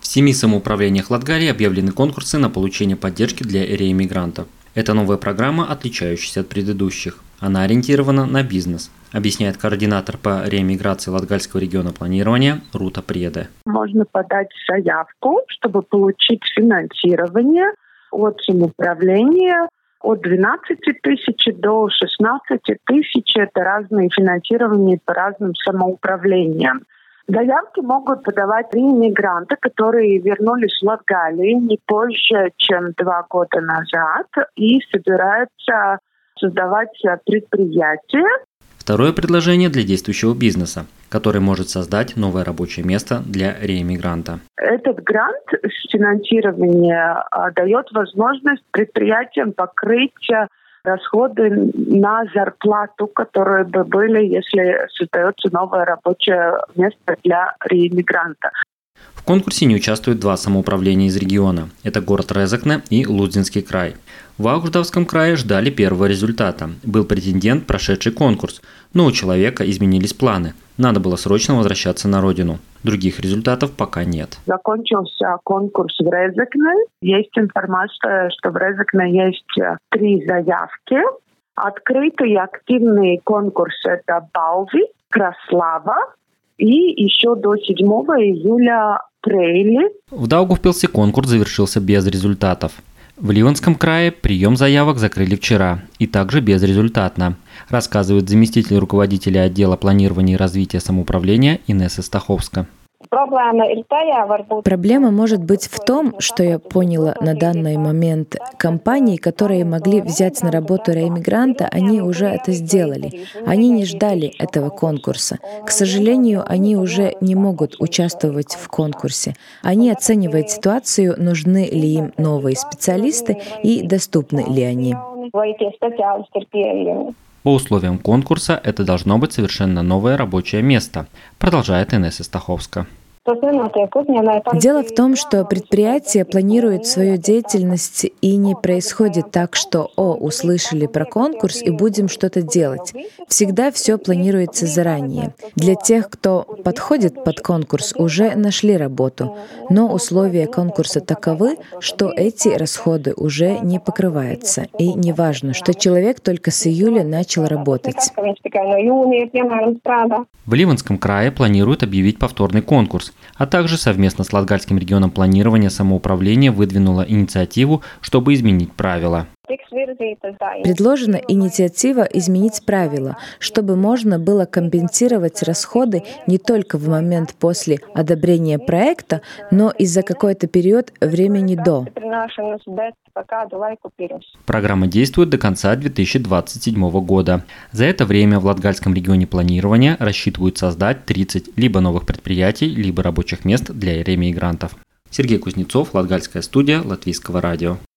7 самоуправлениях Латгалии объявлены конкурсы на получение поддержки для реэмигрантов. Это новая программа, отличающаяся от предыдущих. Она ориентирована на бизнес, объясняет координатор по реэмиграции Латгальского региона планирования Рута Преде. Можно подать заявку, чтобы получить финансирование от самоуправления от 12 тысяч до 16 тысяч. Это разные финансирования по разным самоуправлениям. Заявки могут подавать реэмигранты, которые вернулись в Латгалию не позже, чем 2 года назад, и собираются создавать предприятие. Второе предложение для действующего бизнеса, который может создать новое рабочее место для реэмигранта. Этот грант финансирования дает возможность предприятиям покрыть расходы на зарплату, которые бы были, если создается новое рабочее место для реэмигранта. В конкурсе не участвуют 2 самоуправления из региона. Это город Резекне и Лудзинский край. В Аугждавском крае ждали первого результата. Был претендент, прошедший конкурс, но у человека изменились планы. Надо было срочно возвращаться на родину. Других результатов пока нет. Закончился конкурс в Резекне. Есть информация, что в Резекне есть 3 заявки. Открытый и активный конкурс – это Бауви, Краслава и еще до 7 июля Прейли. В Даугавпилсе конкурс завершился без результатов. В Ливонском крае прием заявок закрыли вчера и также безрезультатно, рассказывает заместитель руководителя отдела планирования и развития самоуправления Инесса Стаховска. Проблема может быть в том, что я поняла на данный момент, компании, которые могли взять на работу реэмигранта, они уже это сделали. Они не ждали этого конкурса. К сожалению, они уже не могут участвовать в конкурсе. Они оценивают ситуацию, нужны ли им новые специалисты и доступны ли они. По условиям конкурса это должно быть совершенно новое рабочее место, продолжает Инесса Стаховска. Дело в том, что предприятие планирует свою деятельность, и не происходит так, что услышали про конкурс и будем что-то делать. Всегда все планируется заранее. Для тех, кто подходит под конкурс, уже нашли работу, но условия конкурса таковы, что эти расходы уже не покрываются. И не важно, что человек только с июля начал работать. В Ливонском крае планируют объявить повторный конкурс, а также совместно с Латгальским регионом планирования самоуправления выдвинула инициативу, чтобы изменить правила. Предложена инициатива изменить правила, чтобы можно было компенсировать расходы не только в момент после одобрения проекта, но и за какой-то период времени до. Программа действует до конца 2027 года. За это время в Латгальском регионе планирования рассчитывают создать 30 либо новых предприятий, либо рабочих мест для реэмигрантов. Сергей Кузнецов, Латгальская студия Латвийского радио.